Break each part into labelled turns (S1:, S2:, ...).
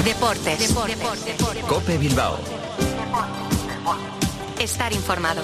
S1: Deportes.
S2: COPE Bilbao.
S1: Estar informado.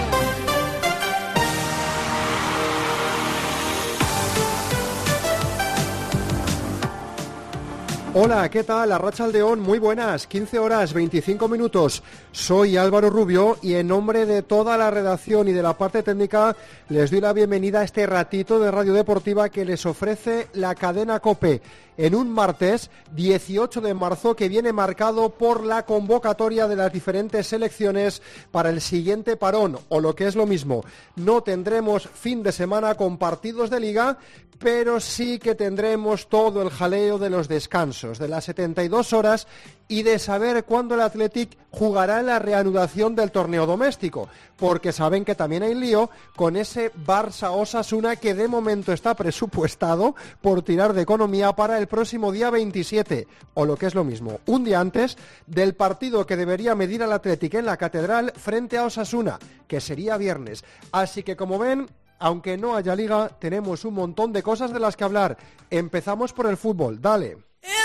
S3: Hola, ¿qué tal? Arratsaldeon, muy buenas, 15 horas, 25 minutos. Soy Álvaro Rubio y en nombre de toda la redacción y de la parte técnica les doy la bienvenida a este ratito de Radio Deportiva que les ofrece la cadena COPE en un martes 18 de marzo que viene marcado por la convocatoria de las diferentes selecciones para el siguiente parón, o lo que es lo mismo, no tendremos fin de semana con partidos de liga, pero sí que tendremos todo el jaleo de los descansos, de las 72 horas y de saber cuándo el Athletic jugará en la reanudación del torneo doméstico, porque saben que también hay lío con ese Barça-Osasuna que de momento está presupuestado por tirar de economía para el próximo día 27, o lo que es lo mismo, un día antes del partido que debería medir al Athletic en la Catedral frente a Osasuna, que sería viernes. Así que como ven, aunque no haya liga, tenemos un montón de cosas de las que hablar. Empezamos por el fútbol, dale.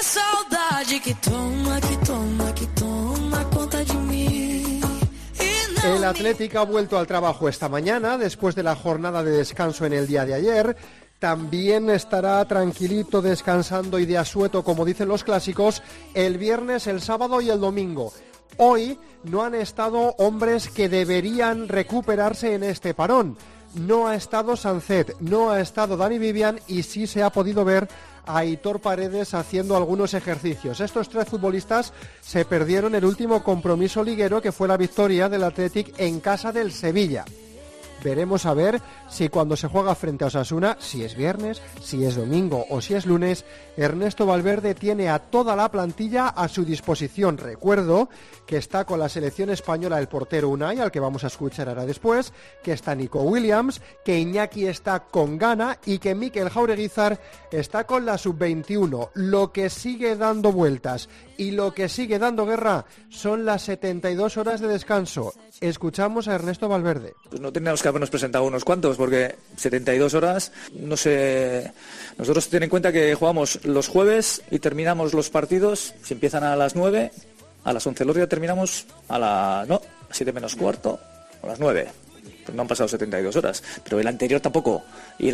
S3: El Athletic ha vuelto al trabajo esta mañana, después de la jornada de descanso en el día de ayer. También estará tranquilito, descansando y de asueto, como dicen los clásicos, el viernes, el sábado y el domingo. Hoy no han estado hombres que deberían recuperarse en este parón. No ha estado Sancet, no ha estado Dani Vivian y sí se ha podido ver a Aitor Paredes haciendo algunos ejercicios. Estos tres futbolistas se perdieron el último compromiso liguero, que fue la victoria del Athletic en casa del Sevilla. Veremos a ver si cuando se juega frente a Osasuna, si es viernes, si es domingo o si es lunes, Ernesto Valverde tiene a toda la plantilla a su disposición. Recuerdo que está con la selección española el portero Unai, al que vamos a escuchar ahora después, que está Nico Williams, que Iñaki está con Ghana y que Mikel Jaureguizar está con la sub-21. Lo que sigue dando vueltas y lo que sigue dando guerra son las 72 horas de descanso. Escuchamos a Ernesto Valverde.
S4: Pues no tenemos que habernos presentado unos cuantos, porque 72 horas, no sé. Nosotros ten en cuenta que jugamos los jueves y terminamos los partidos, si empiezan a las 9, a las 11 los días terminamos a las 7 menos cuarto, a las 9. Pues no han pasado 72 horas, pero el anterior tampoco. Y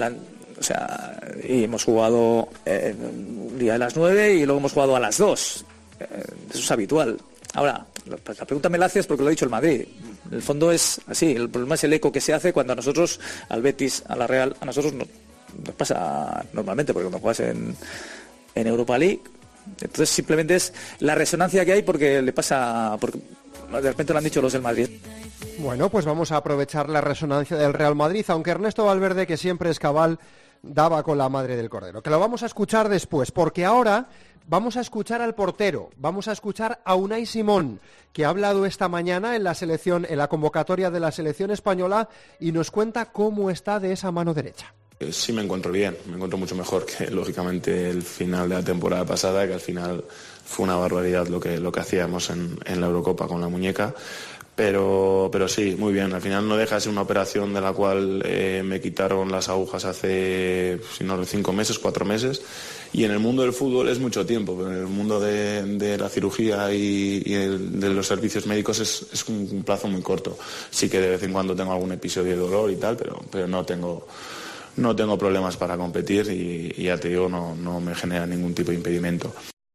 S4: hemos jugado un día a las 9 y luego hemos jugado a las 2. Eso es habitual. Ahora, la pregunta me la haces porque lo ha dicho el Madrid. El fondo es así, el problema es el eco que se hace cuando a nosotros, al Betis, a la Real, a nosotros nos pasa normalmente, porque cuando juegas en Europa League, entonces simplemente es la resonancia que hay porque le pasa, porque de repente lo han dicho los del Madrid.
S3: Bueno, pues vamos a aprovechar la resonancia del Real Madrid, aunque Ernesto Valverde, que siempre es cabal, daba con la madre del cordero, que lo vamos a escuchar después, porque ahora vamos a escuchar al portero, vamos a escuchar a Unai Simón, que ha hablado esta mañana en la convocatoria de la selección española y nos cuenta cómo está de esa mano derecha.
S5: Sí, me encuentro bien, me encuentro mucho mejor que lógicamente el final de la temporada pasada, que al final fue una barbaridad lo que hacíamos en la Eurocopa con la muñeca. Pero sí, muy bien. Al final no deja de ser una operación de la cual me quitaron las agujas hace, 5 meses, 4 meses. Y en el mundo del fútbol es mucho tiempo, pero en el mundo de la cirugía y de los servicios médicos es un plazo muy corto. Sí que de vez en cuando tengo algún episodio de dolor y tal, pero no tengo problemas para competir y ya te digo, no me genera ningún tipo de impedimento.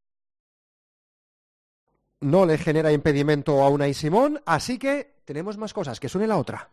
S3: No le genera impedimento a Unai Simón, así que tenemos más cosas, que suene la otra.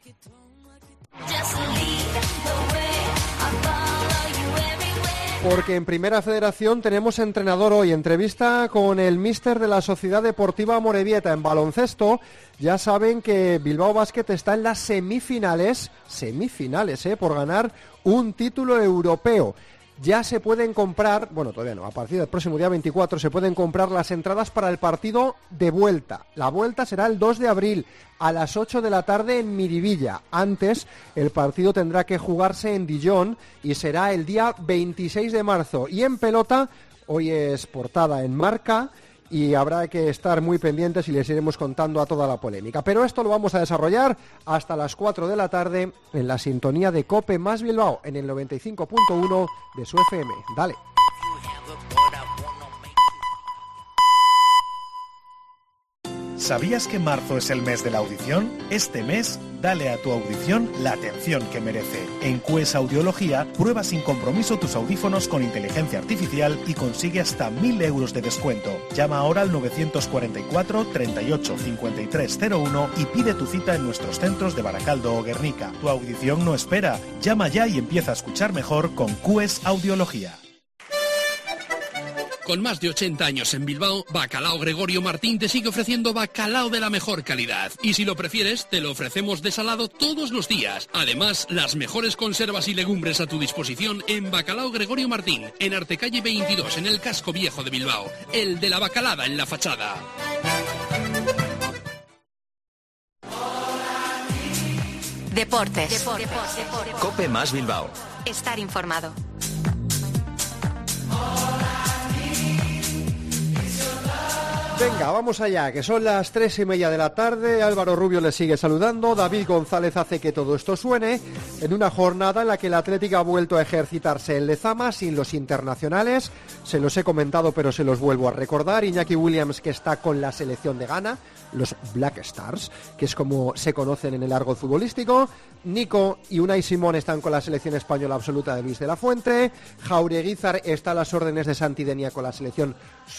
S3: Porque en Primera Federación tenemos entrenador hoy, entrevista con el míster de la Sociedad Deportiva Amorebieta. En baloncesto ya saben que Bilbao Basket está en las semifinales, por ganar un título europeo. Ya se pueden comprar, bueno, todavía no, a partir del próximo día 24 se pueden comprar las entradas para el partido de vuelta. La vuelta será el 2 de abril a las 8 de la tarde en Miribilla. Antes, el partido tendrá que jugarse en Dijon y será el día 26 de marzo. Y en pelota, hoy es portada en Marca y habrá que estar muy pendientes y les iremos contando a toda la polémica. Pero esto lo vamos a desarrollar hasta las 4 de la tarde en la sintonía de COPE más Bilbao, en el 95.1 de su FM. Dale.
S1: ¿Sabías que marzo es el mes de la audición? Este mes, dale a tu audición la atención que merece. En QS Audiología, prueba sin compromiso tus audífonos con inteligencia artificial y consigue hasta 1.000 euros de descuento. Llama ahora al 944 38 53 01 y pide tu cita en nuestros centros de Baracaldo o Guernica. Tu audición no espera. Llama ya y empieza a escuchar mejor con QS Audiología.
S6: Con más de 80 años en Bilbao, Bacalao Gregorio Martín te sigue ofreciendo bacalao de la mejor calidad. Y si lo prefieres, te lo ofrecemos desalado todos los días. Además, las mejores conservas y legumbres a tu disposición en Bacalao Gregorio Martín, en Artecalle 22, en el casco viejo de Bilbao. El de la bacalada en la fachada.
S2: Deportes. Cope más Bilbao.
S7: Estar informado.
S3: Venga, vamos allá, que son las 3:30 de la tarde. Álvaro Rubio le sigue saludando. David González hace que todo esto suene en una jornada en la que el Athletic ha vuelto a ejercitarse en Lezama sin los internacionales. Se los he comentado, pero se los vuelvo a recordar. Iñaki Williams, que está con la selección de Ghana, los Black Stars, que es como se conocen en el argot futbolístico. Nico y Unai Simón están con la selección española absoluta de Luis de la Fuente. Jaureguizar está a las órdenes de Santi Denia con la selección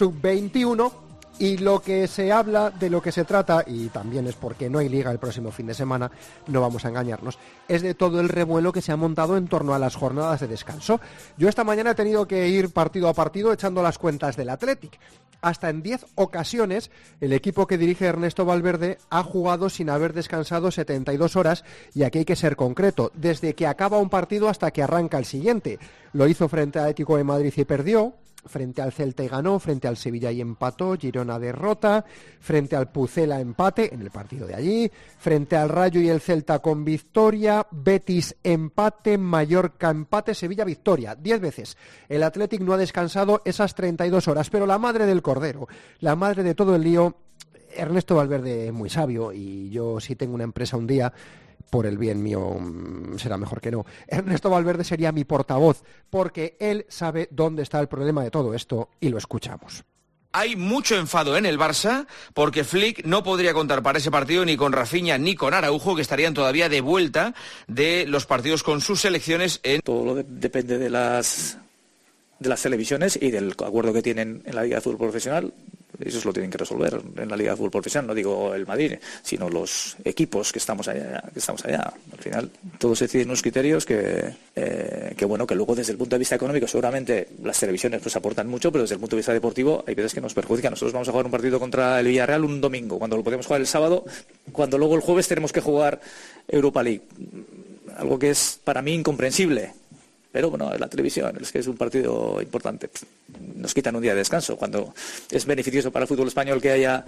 S3: sub-21. Y lo que se habla, de lo que se trata, y también es porque no hay liga el próximo fin de semana, no vamos a engañarnos, es de todo el revuelo que se ha montado en torno a las jornadas de descanso. Yo esta mañana he tenido que ir partido a partido echando las cuentas del Athletic. Hasta en 10 ocasiones el equipo que dirige Ernesto Valverde ha jugado sin haber descansado 72 horas, y aquí hay que ser concreto, desde que acaba un partido hasta que arranca el siguiente. Lo hizo frente a Atlético de Madrid y perdió, frente al Celta y ganó, frente al Sevilla y empató, Girona derrota, frente al Pucela empate en el partido de allí, frente al Rayo y el Celta con victoria, Betis empate, Mallorca empate, Sevilla victoria, 10 veces. El Athletic no ha descansado esas 32 horas, pero la madre del cordero, la madre de todo el lío, Ernesto Valverde es muy sabio, y yo si tengo una empresa un día, por el bien mío será mejor que no, Ernesto Valverde sería mi portavoz, porque él sabe dónde está el problema de todo esto, y lo escuchamos.
S8: Hay mucho enfado en el Barça porque Flick no podría contar para ese partido ni con Rafinha ni con Araujo, que estarían todavía de vuelta de los partidos con sus selecciones en...
S4: Todo depende de las televisiones y del acuerdo que tienen en la Liga de Fútbol Profesional. Eso lo tienen que resolver en la Liga de Fútbol Profesional, no digo el Madrid, sino los equipos que estamos allá. Al final, todo se decide en unos criterios que luego desde el punto de vista económico seguramente las televisiones pues aportan mucho, pero desde el punto de vista deportivo hay veces que nos perjudican. Nosotros vamos a jugar un partido contra el Villarreal un domingo, cuando lo podemos jugar el sábado, cuando luego el jueves tenemos que jugar Europa League. Algo que es para mí incomprensible. Pero bueno, la televisión, es que es un partido importante. Nos quitan un día de descanso, cuando es beneficioso para el fútbol español que haya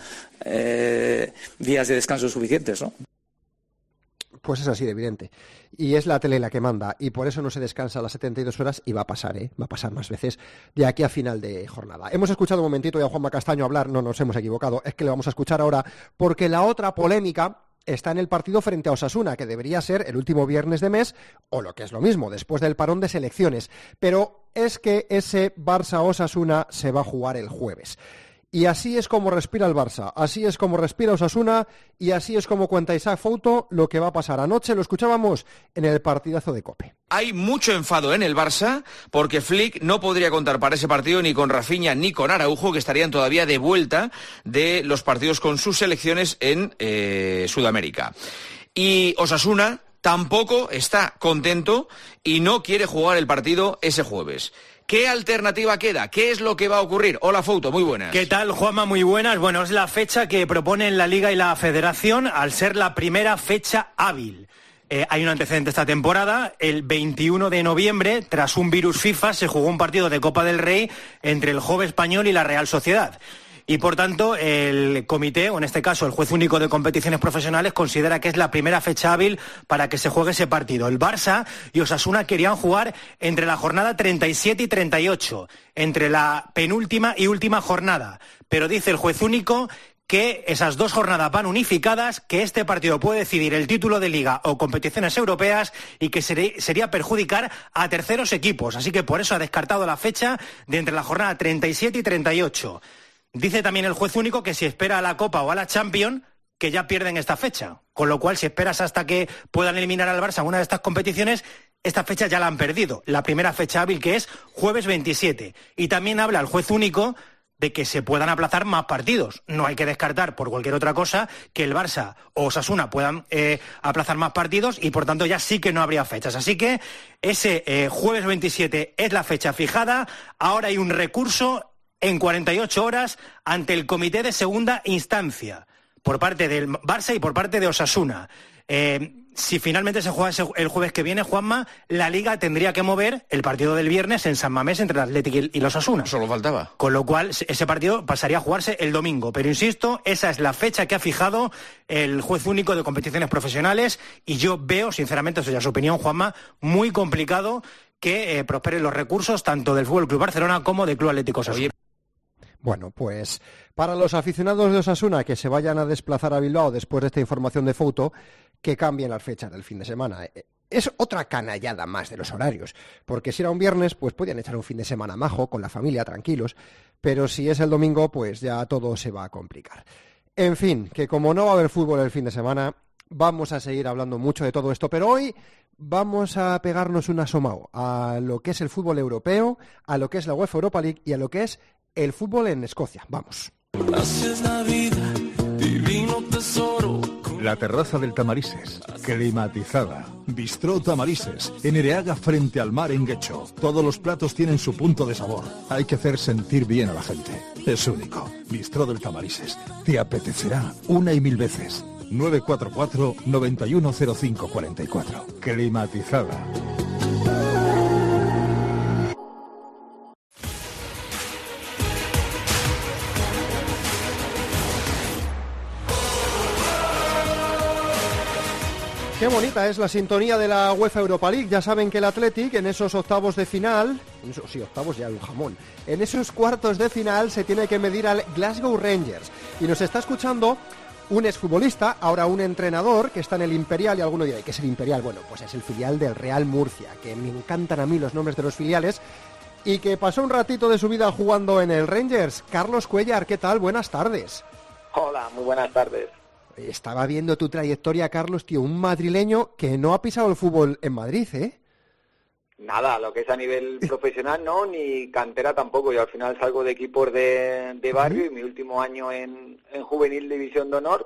S4: días de descanso suficientes, ¿no?
S3: Pues es así de evidente. Y es la tele la que manda, y por eso no se descansa las 72 horas, y va a pasar, va a pasar más veces de aquí a final de jornada. Hemos escuchado un momentito ya a Juanma Castaño hablar, no nos hemos equivocado, es que le vamos a escuchar ahora, porque la otra polémica está en el partido frente a Osasuna, que debería ser el último viernes de mes, o lo que es lo mismo, después del parón de selecciones. Pero es que ese Barça-Osasuna se va a jugar el jueves. Y así es como respira el Barça, así es como respira Osasuna, y así es como cuenta Isaac Fouto lo que va a pasar. Anoche lo escuchábamos en el partidazo de COPE.
S8: Hay mucho enfado en el Barça porque Flick no podría contar para ese partido ni con Rafinha ni con Araujo, que estarían todavía de vuelta de los partidos con sus selecciones en Sudamérica. Y Osasuna tampoco está contento y no quiere jugar el partido ese jueves. ¿Qué alternativa queda? ¿Qué es lo que va a ocurrir? Hola, Fouto, muy buenas.
S9: ¿Qué tal, Juanma? Muy buenas. Bueno, es la fecha que proponen la Liga y la Federación al ser la primera fecha hábil. Hay un antecedente esta temporada. El 21 de noviembre, tras un virus FIFA, se jugó un partido de Copa del Rey entre el Jove Español y la Real Sociedad. Y por tanto, el comité, o en este caso el juez único de competiciones profesionales, considera que es la primera fecha hábil para que se juegue ese partido. El Barça y Osasuna querían jugar entre la jornada 37 y 38, entre la penúltima y última jornada. Pero dice el juez único que esas dos jornadas van unificadas, que este partido puede decidir el título de Liga o competiciones europeas y que sería perjudicar a terceros equipos. Así que por eso ha descartado la fecha de entre la jornada 37 y 38. Dice también el juez único que si espera a la Copa o a la Champions, que ya pierden esta fecha. Con lo cual, si esperas hasta que puedan eliminar al Barça en una de estas competiciones, esta fecha ya la han perdido. La primera fecha hábil, que es jueves 27. Y también habla el juez único de que se puedan aplazar más partidos. No hay que descartar por cualquier otra cosa que el Barça o Osasuna puedan aplazar más partidos y por tanto ya sí que no habría fechas. Así que ese jueves 27 es la fecha fijada. Ahora hay un recurso en 48 horas ante el comité de segunda instancia por parte del Barça y por parte de Osasuna. Si finalmente se juega el jueves que viene, Juanma, la Liga tendría que mover el partido del viernes en San Mamés entre el Athletic y los Osasuna.
S8: Solo faltaba.
S9: Con lo cual, ese partido pasaría a jugarse el domingo. Pero insisto, esa es la fecha que ha fijado el juez único de competiciones profesionales y yo veo, sinceramente, eso ya es su opinión, Juanma, muy complicado que prosperen los recursos tanto del Fútbol Club Barcelona como del Club Atlético Osasuna.
S3: Bueno, pues para los aficionados de Osasuna que se vayan a desplazar a Bilbao después de esta información de Fouto, que cambien las fechas del fin de semana. Es otra canallada más de los horarios, porque si era un viernes, pues podían echar un fin de semana majo, con la familia, tranquilos, pero si es el domingo, pues ya todo se va a complicar. En fin, que como no va a haber fútbol el fin de semana, vamos a seguir hablando mucho de todo esto, pero hoy vamos a pegarnos un asomao a lo que es el fútbol europeo, a lo que es la UEFA Europa League y a lo que es el fútbol en Escocia. Vamos.
S7: La terraza del Tamarises, climatizada. Bistró Tamarises, en Ereaga frente al mar en Guecho. Todos los platos tienen su punto de sabor. Hay que hacer sentir bien a la gente. Es único. Bistró del Tamarises. Te apetecerá una y mil veces. 944 910544. Climatizada.
S3: Qué bonita es la sintonía de la UEFA Europa League. Ya saben que el Athletic en esos octavos de final, octavos ya un jamón, en esos cuartos de final se tiene que medir al Glasgow Rangers. Y nos está escuchando un exfutbolista, ahora un entrenador que está en el Imperial, y alguno dirá, ¿qué es el Imperial? Bueno, pues es el filial del Real Murcia, que me encantan a mí los nombres de los filiales, y que pasó un ratito de su vida jugando en el Rangers. Carlos Cuéllar, ¿qué tal? Buenas tardes.
S10: Hola, muy buenas tardes.
S3: Estaba viendo tu trayectoria, Carlos, tío, un madrileño que no ha pisado el fútbol en Madrid, ¿eh?
S10: Nada, lo que es a nivel profesional no, ni cantera tampoco. Yo al final salgo de equipos de barrio y mi último año en Juvenil División de Honor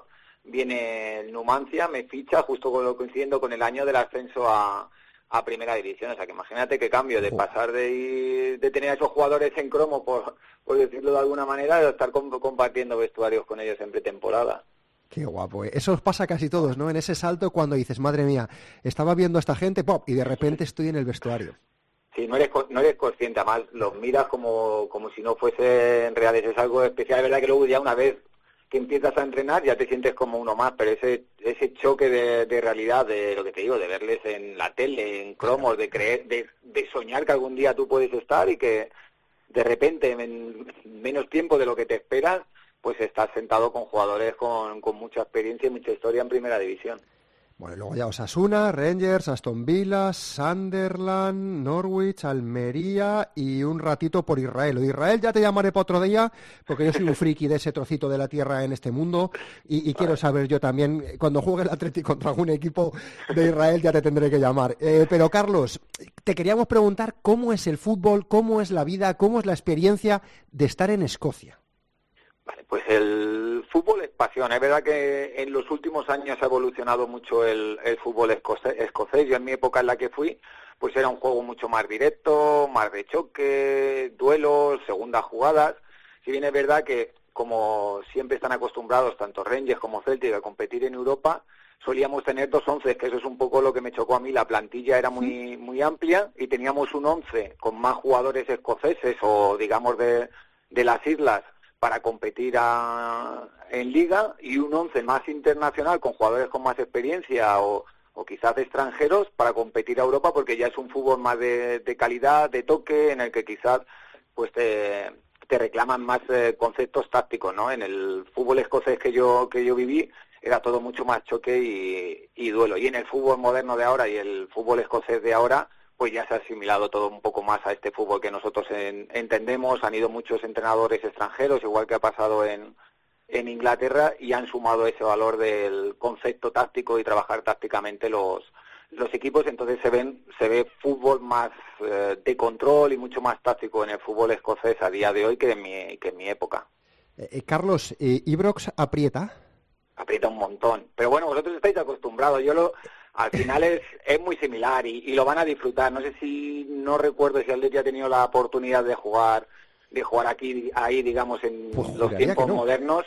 S10: viene el Numancia, me ficha justo coincidiendo con el año del ascenso a Primera División. O sea que imagínate qué cambio de pasar de tener a esos jugadores en cromo, por decirlo de alguna manera, de estar compartiendo vestuarios con ellos en pretemporada.
S3: Qué guapo, ¿eh? Eso os pasa casi todos, ¿no? En ese salto cuando dices, madre mía, estaba viendo a esta gente, ¡pop!, y de repente estoy en el vestuario.
S10: Sí, no eres consciente, además los miras como si no fuesen reales, es algo especial. Es verdad que luego ya una vez que empiezas a entrenar ya te sientes como uno más, pero ese choque de realidad, de lo que te digo, de verles en la tele, en cromos, de creer, de soñar que algún día tú puedes estar y que de repente en menos tiempo de lo que te esperas, pues estás sentado con jugadores con mucha experiencia y mucha historia en Primera División.
S3: Bueno, y luego ya Osasuna, Rangers, Aston Villa, Sunderland, Norwich, Almería y un ratito por Israel. Lo de Israel ya te llamaré para otro día, porque yo soy un friki de ese trocito de la tierra en este mundo y quiero saber yo también, cuando juegue el Atlético contra algún equipo de Israel ya te tendré que llamar. Pero Carlos, te queríamos preguntar cómo es el fútbol, cómo es la vida, cómo es la experiencia de estar en Escocia.
S10: Vale, pues el fútbol es pasión. Es verdad que en los últimos años ha evolucionado mucho el fútbol escocés. Yo en mi época en la que fui, pues era un juego mucho más directo, más de choque, duelos, segundas jugadas. Si bien es verdad que, como siempre están acostumbrados tanto Rangers como Celtic a competir en Europa, solíamos tener 2 onces, que eso es un poco lo que me chocó a mí. La plantilla era muy amplia y teníamos un 11 con más jugadores escoceses o, digamos, de las islas para competir en Liga, y un 11 más internacional con jugadores con más experiencia o quizás de extranjeros para competir a Europa, porque ya es un fútbol más de calidad, de toque, en el que quizás pues te reclaman más conceptos tácticos, ¿no? En el fútbol escocés que yo viví era todo mucho más choque y duelo. Y en el fútbol moderno de ahora y el fútbol escocés de ahora, pues ya se ha asimilado todo un poco más a este fútbol que nosotros entendemos. Han ido muchos entrenadores extranjeros, igual que ha pasado en Inglaterra, y han sumado ese valor del concepto táctico y trabajar tácticamente los equipos. Entonces se ve fútbol más de control y mucho más táctico en el fútbol escocés a día de hoy que en mi época.
S3: Carlos, ¿Ibrox aprieta?
S10: Aprieta un montón, pero bueno, vosotros estáis acostumbrados. Al final es muy similar y lo van a disfrutar. No recuerdo si Athletic ha tenido la oportunidad de jugar ahí, digamos, en los tiempos modernos,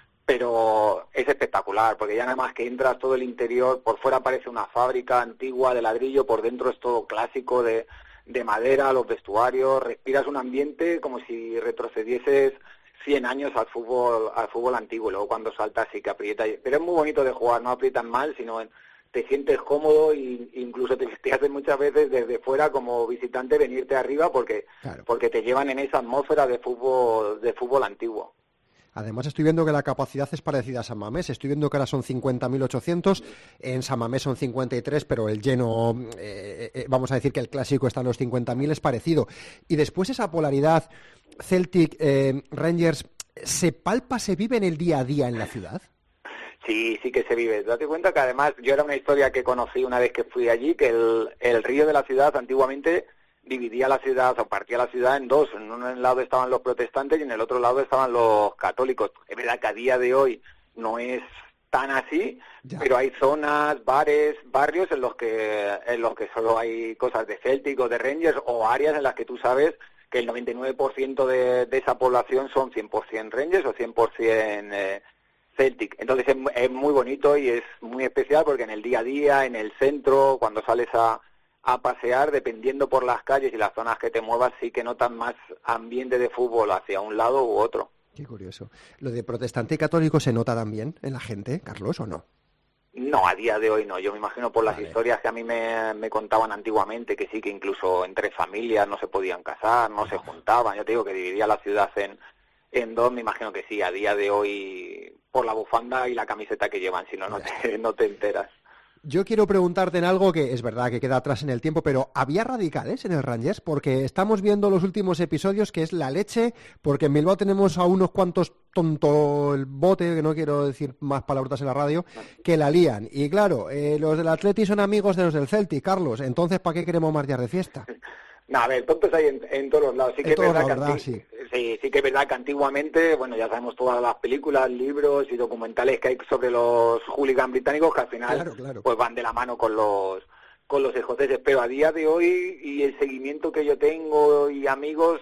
S10: pero es espectacular, porque ya nada más que entras todo el interior, por fuera parece una fábrica antigua de ladrillo, por dentro es todo clásico de madera, los vestuarios, respiras un ambiente como si retrocedieses 100 años al fútbol antiguo. Luego cuando saltas sí que aprieta, pero es muy bonito de jugar, no aprietan mal, sino te sientes cómodo e incluso te hace muchas veces desde fuera como visitante venirte arriba porque te llevan en esa atmósfera de fútbol antiguo.
S3: Además estoy viendo que la capacidad es parecida a San Mamés. Estoy viendo que ahora son 50.800, en San Mamés son 53, pero el lleno, vamos a decir que el clásico está en los 50.000, es parecido. Y después esa polaridad Celtic, Rangers, ¿se palpa, se vive en el día a día en la ciudad?
S10: Sí que se vive. Date cuenta que además yo era una historia que conocí una vez que fui allí, que el río de la ciudad antiguamente dividía la ciudad o partía la ciudad en dos. En un lado estaban los protestantes y en el otro lado estaban los católicos. Es verdad que a día de hoy no es tan así, pero hay zonas, bares, barrios en los que solo hay cosas de Celtic o de Rangers, o áreas en las que tú sabes que el 99% de esa población son 100% Rangers o 100% Celtic. Entonces es muy bonito y es muy especial porque en el día a día, en el centro, cuando sales a pasear, dependiendo por las calles y las zonas que te muevas, sí que notas más ambiente de fútbol hacia un lado u otro.
S3: Qué curioso. ¿Lo de protestante y católico se nota también en la gente, Carlos, o no?
S10: No, a día de hoy no. Yo me imagino por las historias que a mí me contaban antiguamente, que sí, que incluso entre familias no se podían casar, no se juntaban. Yo te digo que dividía la ciudad en dos. Me imagino que sí, a día de hoy, por la bufanda y la camiseta que llevan, si no, no te enteras.
S3: Yo quiero preguntarte en algo que es verdad que queda atrás en el tiempo, pero ¿había radicales en el Rangers? Porque estamos viendo los últimos episodios que es la leche, porque en Bilbao tenemos a unos cuantos tonto el bote, que no quiero decir más palabrotas en la radio, que la lían. Y claro, los del Atleti son amigos de los del Celtic, Carlos, entonces ¿para qué queremos más días de fiesta?
S10: No, a ver, tontos hay en todos los lados. Sí que es verdad que sí que es verdad que antiguamente, bueno, ya sabemos todas las películas, libros y documentales que hay sobre los hooligans británicos que al final pues van de la mano con los escoceses, pero a día de hoy y el seguimiento que yo tengo y amigos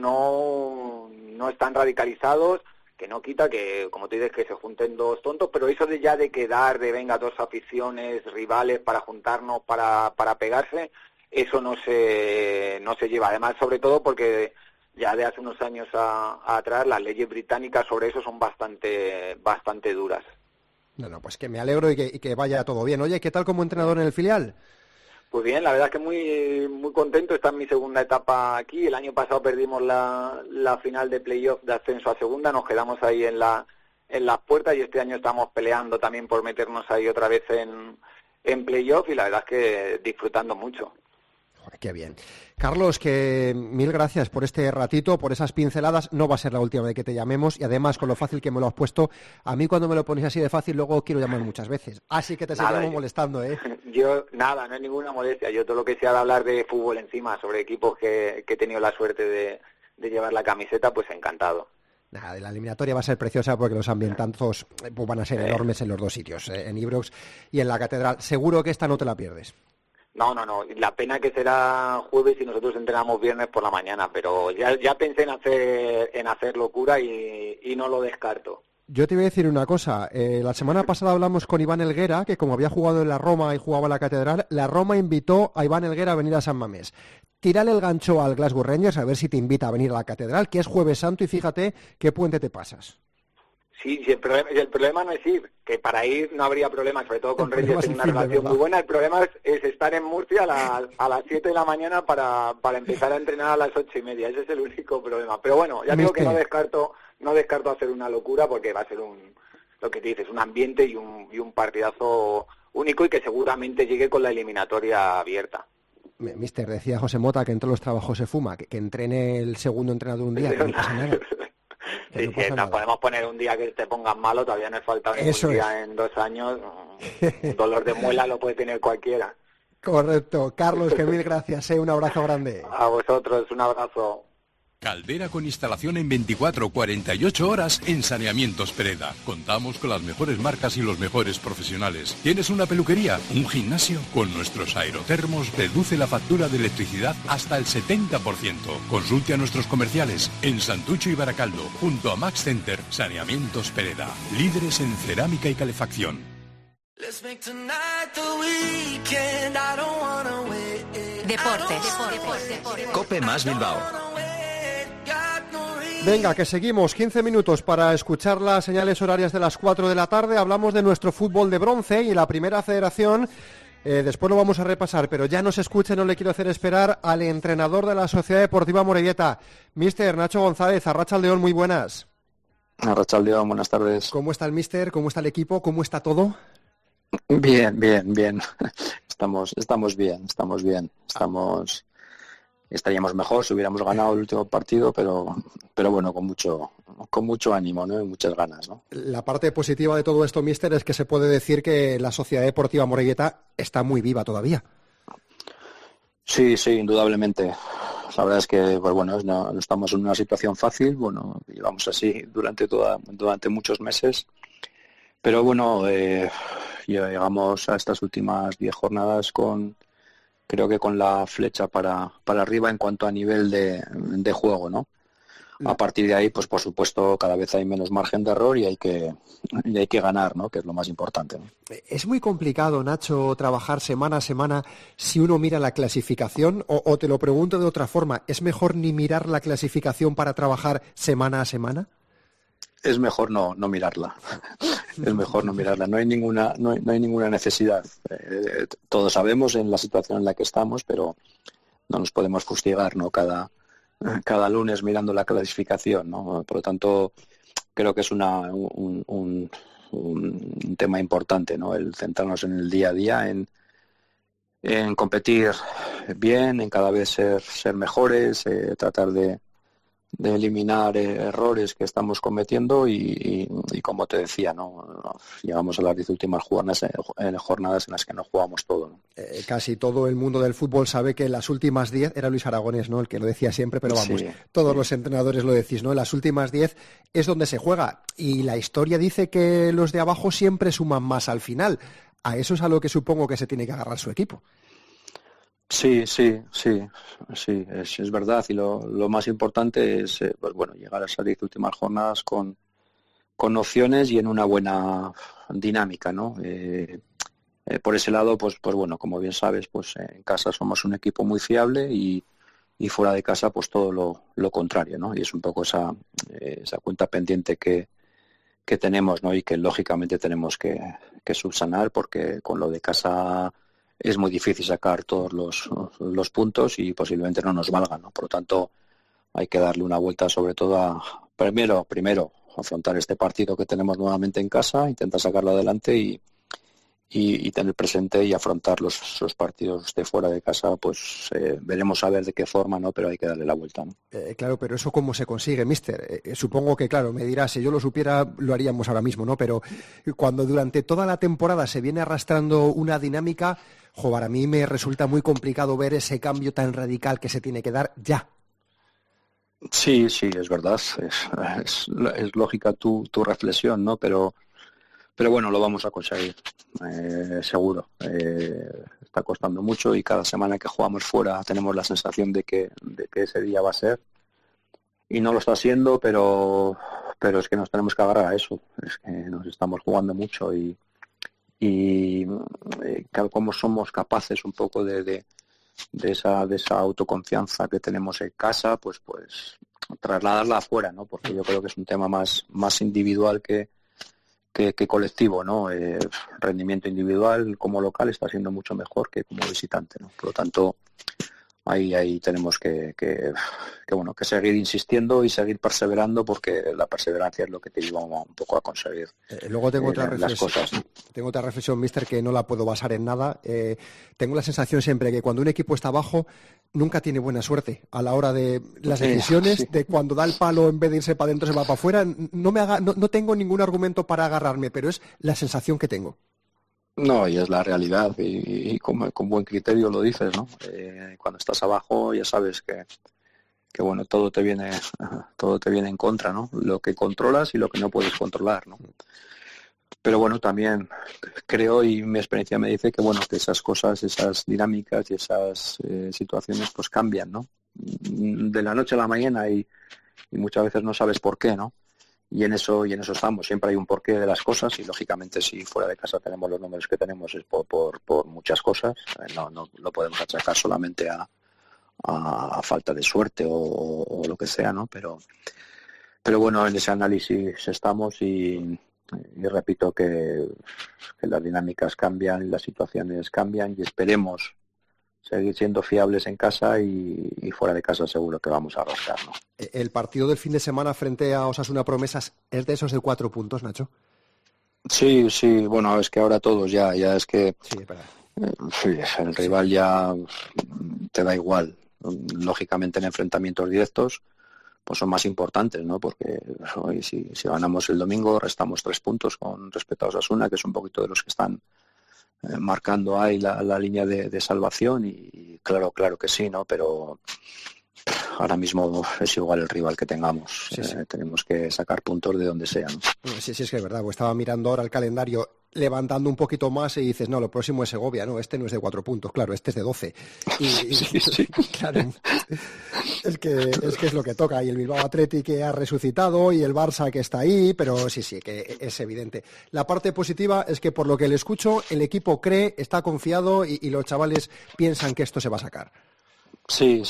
S10: no están radicalizados, que no quita que, como tú dices, que se junten dos tontos, pero eso de quedar, de venga, dos aficiones rivales para juntarnos, para pegarse, eso no se lleva. Además, sobre todo porque ya de hace unos años atrás las leyes británicas sobre eso son bastante duras.
S3: No, pues que me alegro y que vaya todo bien. Oye, ¿qué tal como entrenador en el filial?
S10: Pues bien, la verdad es que muy contento. Esta es mi segunda etapa aquí. El año pasado perdimos la final de playoff de ascenso a segunda, nos quedamos ahí en las puertas y este año estamos peleando también por meternos ahí otra vez en playoff y la verdad es que disfrutando mucho.
S3: Qué bien. Carlos, que mil gracias por este ratito, por esas pinceladas. No va a ser la última vez que te llamemos y además con lo fácil que me lo has puesto, a mí cuando me lo pones así de fácil luego quiero llamar muchas veces. Así que te seguimos molestando, ¿eh?
S10: No es ninguna molestia. Yo todo lo que sea de hablar de fútbol encima, sobre equipos que he tenido la suerte de llevar la camiseta, pues encantado.
S3: Nada, la eliminatoria va a ser preciosa porque los ambientazos pues van a ser enormes en los dos sitios, en Ibrox y en la Catedral. Seguro que esta no te la pierdes.
S10: No. La pena que será jueves y nosotros entrenamos viernes por la mañana, pero ya pensé en hacer locura y no lo descarto.
S3: Yo te voy a decir una cosa. La semana pasada hablamos con Iván Helguera, que como había jugado en la Roma y jugaba en la Catedral, la Roma invitó a Iván Helguera a venir a San Mamés. Tírale el gancho al Glasgow Rangers a ver si te invita a venir a la Catedral, que es Jueves Santo, y fíjate qué puente te pasas.
S10: Sí, el problema no es ir, que para ir no habría problema, sobre todo con Rangers tiene una relación muy buena. El problema es estar en Murcia a las 7 de la mañana para empezar a entrenar a las 8:30. Ese es el único problema. Pero bueno, ya digo que no descarto hacer una locura porque va a ser lo que te dices, un ambiente y un partidazo único y que seguramente llegue con la eliminatoria abierta.
S3: Mister, decía José Mota que en todos los trabajos se fuma, que entrene el segundo entrenador un día, que no pasa nada.
S10: Sí, si nos podemos poner un día que te pongas malo, todavía no es falta un día en 2 años. Un dolor de muela lo puede tener cualquiera.
S3: Correcto. Carlos, que mil gracias, un abrazo grande.
S10: A vosotros, un abrazo.
S6: Caldera con instalación en 24-48 horas en Saneamientos Pereda. Contamos con las mejores marcas y los mejores profesionales. ¿Tienes una peluquería? ¿Un gimnasio? Con nuestros aerotermos reduce la factura de electricidad hasta el 70%. Consulte a nuestros comerciales en Santucho y Baracaldo, junto a Max Center. Saneamientos Pereda, líderes en cerámica y calefacción.
S2: Deportes. Cope más Bilbao.
S3: Venga, que seguimos, 15 minutos para escuchar las señales horarias de las 4 de la tarde. Hablamos de nuestro fútbol de bronce y la primera federación, después lo vamos a repasar, pero ya nos escuche, no le quiero hacer esperar al entrenador de la Sociedad Deportiva Morelleta, Míster Nacho González. Arratsaldeón, muy buenas.
S11: Arratsaldeón, buenas tardes.
S3: ¿Cómo está el Míster? ¿Cómo está el equipo? ¿Cómo está todo?
S11: Bien. Estamos bien. Estaríamos mejor si hubiéramos ganado el último partido, pero bueno, con mucho ánimo, ¿no? Y muchas ganas, ¿no?
S3: La parte positiva de todo esto, Míster, es que se puede decir que la Sociedad Deportiva Morelleta está muy viva todavía.
S11: Sí, indudablemente. La verdad es que, pues bueno, no estamos en una situación fácil, bueno, llevamos así durante muchos meses, pero bueno, llegamos a estas últimas 10 jornadas creo que con la flecha para arriba en cuanto a nivel de juego, ¿no? A partir de ahí, pues por supuesto, cada vez hay menos margen de error y hay que ganar, ¿no? Que es lo más importante, ¿no?
S3: Es muy complicado, Nacho, trabajar semana a semana si uno mira la clasificación, o te lo pregunto de otra forma, ¿es mejor ni mirar la clasificación para trabajar semana a semana?
S11: Es mejor no mirarla. Es mejor no mirarla. No hay ninguna necesidad. Todos sabemos en la situación en la que estamos, pero no nos podemos fustigar, ¿no? Cada lunes mirando la clasificación, ¿no? Por lo tanto, creo que es un tema importante, ¿no? El centrarnos en el día a día, en competir bien, en cada vez ser mejores, tratar de eliminar errores que estamos cometiendo y como te decía, ¿no? Llegamos a las 10 últimas jornadas en las que no jugamos todo, ¿no?
S3: Casi todo el mundo del fútbol sabe que las últimas 10, era Luis Aragonés, ¿no? El que lo decía siempre, pero vamos, sí. Todos los entrenadores lo decís, ¿no? Las últimas 10 es donde se juega y la historia dice que los de abajo siempre suman más al final. A eso es a lo que supongo que se tiene que agarrar su equipo.
S11: Sí, es verdad, y lo más importante es pues bueno, llegar a esas 10 últimas jornadas con opciones y en una buena dinámica, ¿no? Por ese lado, pues bueno, como bien sabes, pues en casa somos un equipo muy fiable y fuera de casa pues todo lo contrario, ¿no? Y es un poco esa cuenta pendiente que tenemos, ¿no? Y que lógicamente tenemos que subsanar, porque con lo de casa es muy difícil sacar todos los puntos y posiblemente no nos valgan, ¿no? Por lo tanto, hay que darle una vuelta sobre todo primero afrontar este partido que tenemos nuevamente en casa, intentar sacarlo adelante y tener presente y afrontar los partidos de fuera de casa, pues veremos a ver de qué forma, ¿no? Pero hay que darle la vuelta, ¿no?
S3: Claro, pero ¿eso cómo se consigue, Míster? Supongo que, claro, me dirás, si yo lo supiera, lo haríamos ahora mismo, ¿no? Pero cuando durante toda la temporada se viene arrastrando una dinámica, para mí me resulta muy complicado ver ese cambio tan radical que se tiene que dar ya.
S11: Sí, es verdad. Es lógica tu reflexión, ¿no? Pero bueno, lo vamos a conseguir, seguro. Está costando mucho y cada semana que jugamos fuera tenemos la sensación de que ese día va a ser. Y no lo está siendo, pero es que nos tenemos que agarrar a eso. Es que nos estamos jugando mucho y como somos capaces un poco de esa autoconfianza que tenemos en casa, pues trasladarla afuera, ¿no? Porque yo creo que es un tema más individual que colectivo, ¿no? Rendimiento individual como local está siendo mucho mejor que como visitante, ¿no? Por lo tanto, ahí tenemos que seguir insistiendo y seguir perseverando, porque la perseverancia es lo que te lleva un poco a conseguir
S3: luego tengo otra
S11: las cosas, ¿no?
S3: Tengo otra reflexión, mister, que no la puedo basar en nada. Tengo la sensación siempre que cuando un equipo está abajo nunca tiene buena suerte a la hora de las decisiones, sí. De cuando da el palo en vez de irse para adentro se va para afuera. No tengo ningún argumento para agarrarme, pero es la sensación que tengo.
S11: No, y es la realidad, y con buen criterio lo dices, ¿no? Cuando estás abajo ya sabes que bueno, todo te viene en contra, ¿no? Lo que controlas y lo que no puedes controlar, ¿no? Pero bueno, también creo, y mi experiencia me dice que bueno, que esas cosas, esas dinámicas y esas situaciones pues cambian, ¿no? De la noche a la mañana, y muchas veces no sabes por qué, ¿no? Y en eso estamos. Siempre hay un porqué de las cosas, y lógicamente si fuera de casa tenemos los números que tenemos es por muchas cosas. No lo podemos achacar solamente a falta de suerte o lo que sea, ¿no? Pero bueno, en ese análisis estamos, y repito que las dinámicas cambian, las situaciones cambian, y esperemos seguir siendo fiables en casa, y fuera de casa seguro que vamos a rascar, ¿no?
S3: ¿El partido del fin de semana frente a Osasuna Promesas es de esos de 4 puntos, Nacho?
S11: Sí, bueno, es que ahora todos ya es que
S3: sí,
S11: el rival ya te da igual. Lógicamente en enfrentamientos directos pues son más importantes, ¿no? Porque hoy si ganamos el domingo restamos 3 puntos con respecto a Osasuna, que es un poquito de los que están marcando ahí la línea de salvación, y claro que sí, ¿no? Pero ahora mismo es igual el rival que tengamos. Sí. Tenemos que sacar puntos de donde sea, ¿no?
S3: Sí, es que es verdad. Pues estaba mirando ahora el calendario, levantando un poquito más, y dices, no, lo próximo es Segovia, no, este no es de 4 puntos, claro, este es de 12.
S11: Sí.
S3: Claro, es que es lo que toca, y el Bilbao Athletic que ha resucitado, y el Barça que está ahí, pero sí, que es evidente. La parte positiva es que, por lo que le escucho, el equipo cree, está confiado, y los chavales piensan que esto se va a sacar.
S11: Sí.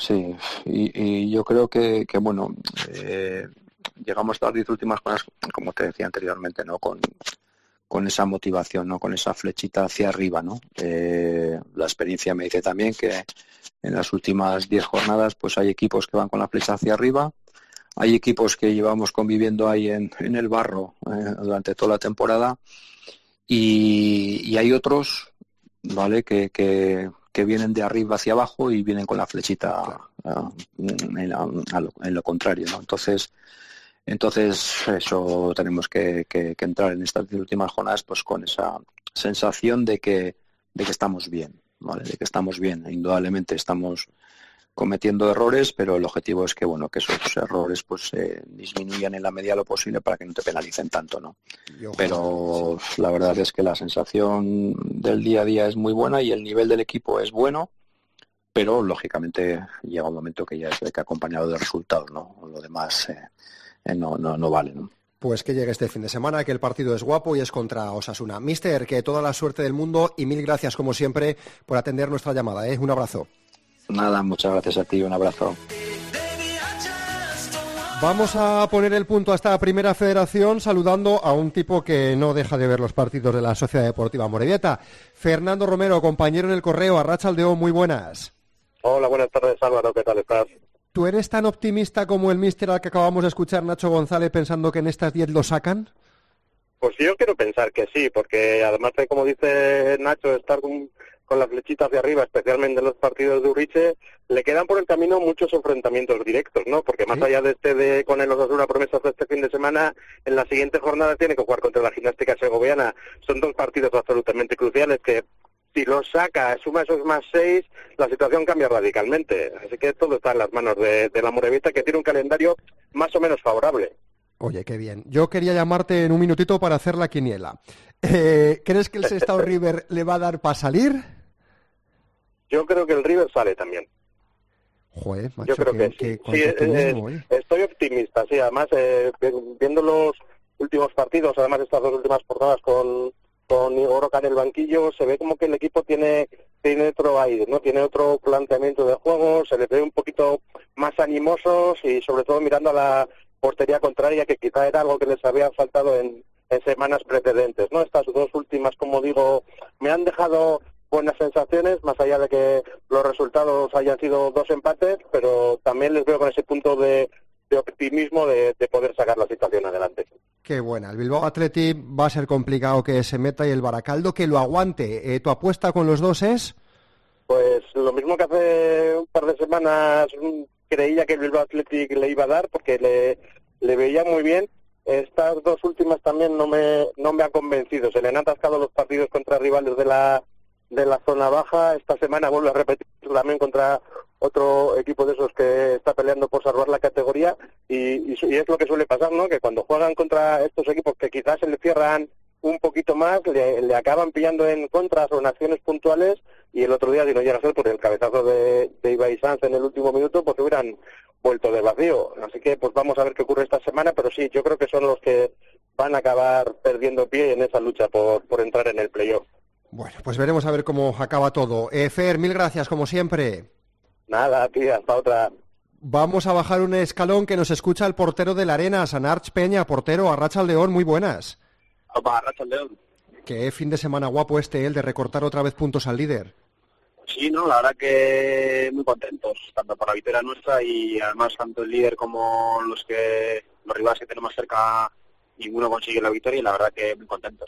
S11: Y yo creo que bueno, llegamos a las 10 últimas jornadas, como te decía anteriormente, ¿no? Con esa motivación, ¿no? Con esa flechita hacia arriba, ¿no? La experiencia me dice también que en las últimas 10 jornadas pues hay equipos que van con la flecha hacia arriba, hay equipos que llevamos conviviendo ahí en el barro durante toda la temporada, y hay otros, ¿vale? Que vienen de arriba hacia abajo y vienen con la flechita en lo contrario, ¿no? Entonces eso tenemos que entrar en estas últimas jornadas pues con esa sensación de que estamos bien, ¿vale? De que estamos bien. Indudablemente estamos cometiendo errores, pero el objetivo es que bueno, que esos errores pues disminuyan en la medida de lo posible para que no te penalicen tanto, ¿no? Pero la verdad es que la sensación del día a día es muy buena, y el nivel del equipo es bueno, pero lógicamente llega un momento que ya es que acompañado de resultados, ¿no? Lo demás no vale, ¿no?
S3: Pues que llegue este fin de semana, que el partido es guapo y es contra Osasuna. Mister, que toda la suerte del mundo, y mil gracias como siempre por atender nuestra llamada, ¿eh? Un abrazo.
S11: Nada, muchas gracias a ti, un abrazo.
S3: Vamos a poner el punto a esta primera federación saludando a un tipo que no deja de ver los partidos de la Sociedad Deportiva Amorebieta. Fernando Romero, compañero en el Correo, Arratsaldeón, muy buenas.
S12: Hola, buenas tardes, Álvaro, ¿qué tal estás?
S3: ¿Tú eres tan optimista como el míster al que acabamos de escuchar, Nacho González, pensando que en estas 10 lo sacan?
S12: Pues yo quiero pensar que sí, porque además de, como dice Nacho, estar con la flechita hacia arriba, especialmente en los partidos de Uriche, le quedan por el camino muchos enfrentamientos directos, ¿no? Porque más allá de con el Osasuna Promesas de este fin de semana, en la siguiente jornada tiene que jugar contra la Gimnástica Segoviana. Son 2 partidos absolutamente cruciales que, si los saca, suma esos más 6, la situación cambia radicalmente. Así que todo está en las manos de la Amorebieta, que tiene un calendario más o menos favorable.
S3: Oye, qué bien. Yo quería llamarte en un minutito para hacer la quiniela. ¿Crees que el Sestao River le va a dar para salir?
S12: Yo creo que el River sale también.
S3: Joder, macho,
S12: yo creo que sí. Estoy optimista, sí. Además, viendo los últimos partidos, además estas 2 últimas jornadas con Igor Roca en el banquillo, se ve como que el equipo tiene otro aire, ¿no? Tiene otro planteamiento de juego, se les ve un poquito más animosos, y sobre todo mirando a la portería contraria, que quizá era algo que les había faltado en semanas precedentes, ¿no? Estas 2 últimas, como digo, me han dejado buenas sensaciones, más allá de que los resultados hayan sido 2 empates, pero también les veo con ese punto de optimismo de poder sacar la situación adelante.
S3: Qué buena. El Bilbao Athletic va a ser complicado que se meta y el Baracaldo que lo aguante. ¿Tu apuesta con los dos es?
S12: Pues lo mismo que hace un par de semanas creía que el Bilbao Athletic le iba a dar, porque le veía muy bien. Estas 2 últimas también no me han convencido. Se le han atascado los partidos contra rivales de la zona baja. Esta semana vuelve a repetir también contra otro equipo de esos que está peleando por salvar la categoría, y es lo que suele pasar, ¿no? Que cuando juegan contra estos equipos que quizás se le cierran un poquito más, le acaban pillando en contras o en acciones puntuales, y el otro día, si no llega a ser por el cabezazo de Ibai Sanz en el último minuto, pues hubieran vuelto de vacío. Así que pues vamos a ver qué ocurre esta semana, pero sí, yo creo que son los que van a acabar perdiendo pie en esa lucha por entrar en el playoff.
S3: Bueno, pues veremos a ver cómo acaba todo. Fer, mil gracias, como siempre.
S12: Nada, tía, hasta otra.
S3: Vamos a bajar un escalón que nos escucha el portero de la Arena, Sanarch Peña, portero, Arratsaldeon, muy buenas.
S13: Opa, Arratsaldeon.
S3: Qué fin de semana guapo el de recortar otra vez puntos al líder.
S13: Sí, no, la verdad que muy contentos, tanto por la victoria nuestra y además tanto el líder como los rivales que tenemos cerca, ninguno consigue la victoria y la verdad que muy contentos.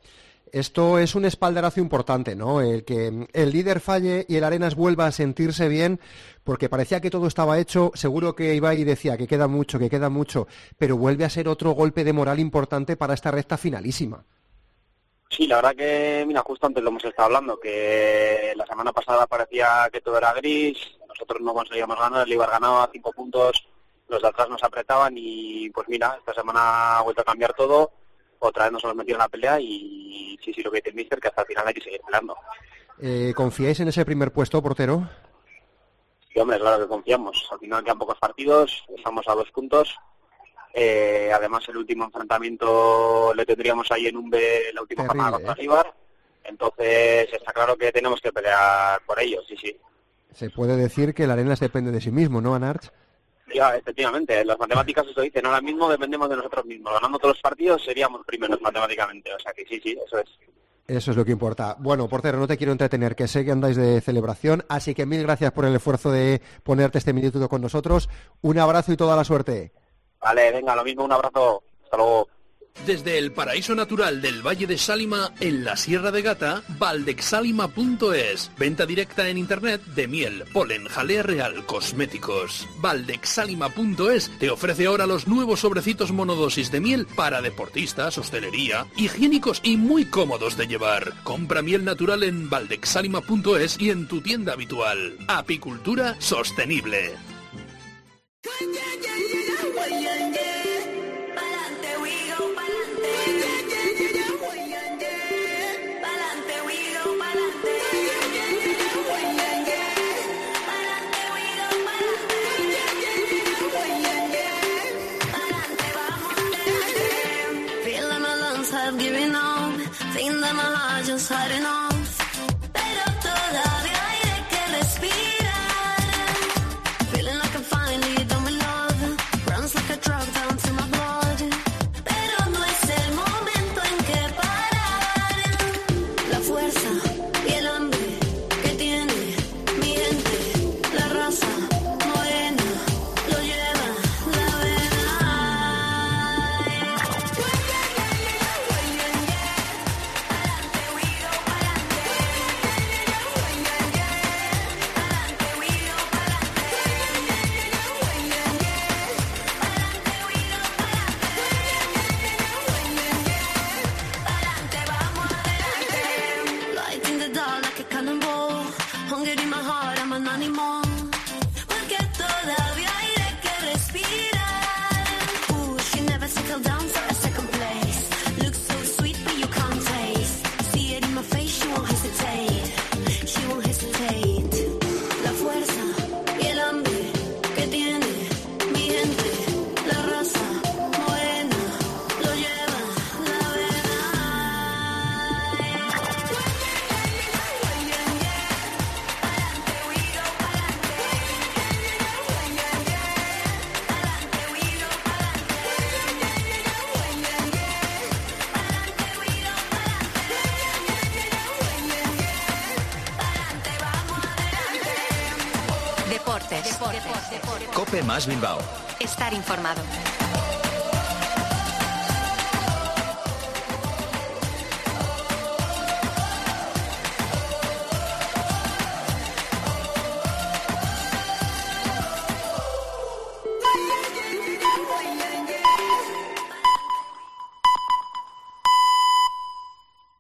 S3: Esto es un espaldarazo importante, ¿no? El que el líder falle y el Arenas vuelva a sentirse bien, porque parecía que todo estaba hecho. Seguro que Ibai decía que queda mucho, pero vuelve a ser otro golpe de moral importante para esta recta finalísima.
S13: Sí, la verdad que, mira, justo antes lo hemos estado hablando, que la semana pasada parecía que todo era gris, nosotros no conseguíamos ganar, el Eibar ganaba 5 puntos, los de atrás nos apretaban y pues mira, esta semana ha vuelto a cambiar todo. Otra vez nos hemos metido en la pelea y sí, lo que dice el míster, que hasta el final hay que seguir peleando.
S3: ¿Confiáis en ese primer puesto, portero?
S13: Sí, hombre, claro que confiamos. Al final quedan pocos partidos, estamos a 2 puntos. Además, el último enfrentamiento le tendríamos ahí en Umbe la última jornada contra Eibar. Entonces, está claro que tenemos que pelear por ello, sí.
S3: Se puede decir que el Arenas depende de sí mismo, ¿no, Anarch?
S13: Ya, efectivamente, las matemáticas eso dicen, ahora mismo dependemos de nosotros mismos, ganando todos los partidos seríamos primeros matemáticamente, o sea que sí, eso es.
S3: Eso es lo que importa. Bueno, portero, no te quiero entretener, que sé que andáis de celebración, así que mil gracias por el esfuerzo de ponerte este minuto con nosotros, un abrazo y toda la suerte.
S13: Vale, venga, lo mismo, un abrazo, hasta luego.
S6: Desde el paraíso natural del Valle de Sálima, en la Sierra de Gata, valdexsalima.es. Venta directa en internet de miel, polen, jalea real, cosméticos. Valdexsalima.es te ofrece ahora los nuevos sobrecitos monodosis de miel para deportistas, hostelería, higiénicos y muy cómodos de llevar. Compra miel natural en valdexsalima.es y en tu tienda habitual. Apicultura sostenible.
S14: Giving up, think that my life just had enough, pero todavía hay de que respirar. Feeling like I'm finally done with love, runs like a drug down to my blood, pero no es el momento en que parar. La fuerza y el hambre que tiene mi gente, la raza morena lo lleva la vena.
S2: Cope más Bilbao.
S15: Estar informado.